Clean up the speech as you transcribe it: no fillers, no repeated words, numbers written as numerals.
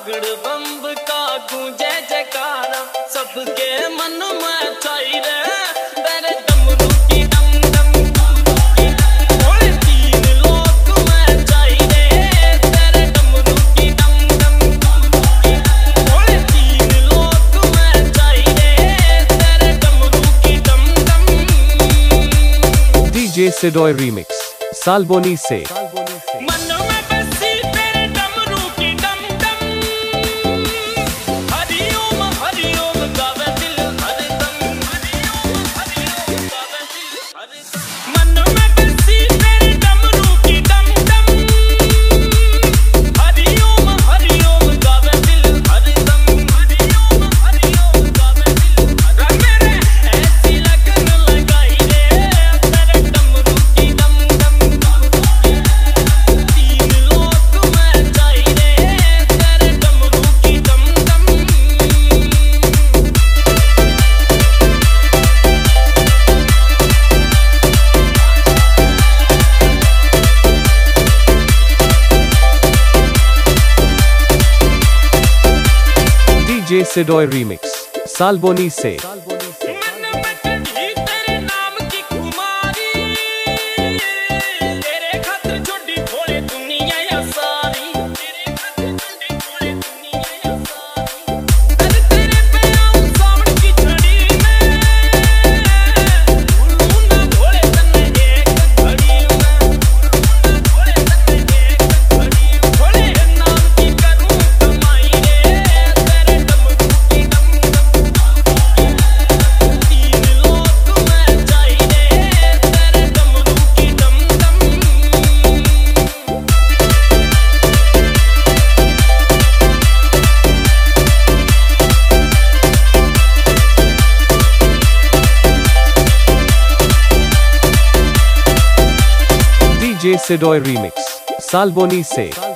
पगड़ बम्ब का गूंजे जयकारा, सबके मन में छाई रे तेरे डमरू की डम डम। ओए तीन लोक में छाई रे तेरे डमरू की डम डम। ओए तीन लोक में छाई रे तेरे डमरू की डम डम। डीजे सिडोय रीमिक्स साल्बोनी से। डीजे सिडोय रीमिक्स साल्बोनी से। डीजे सिडोय रीमिक्स साल्बोनी से।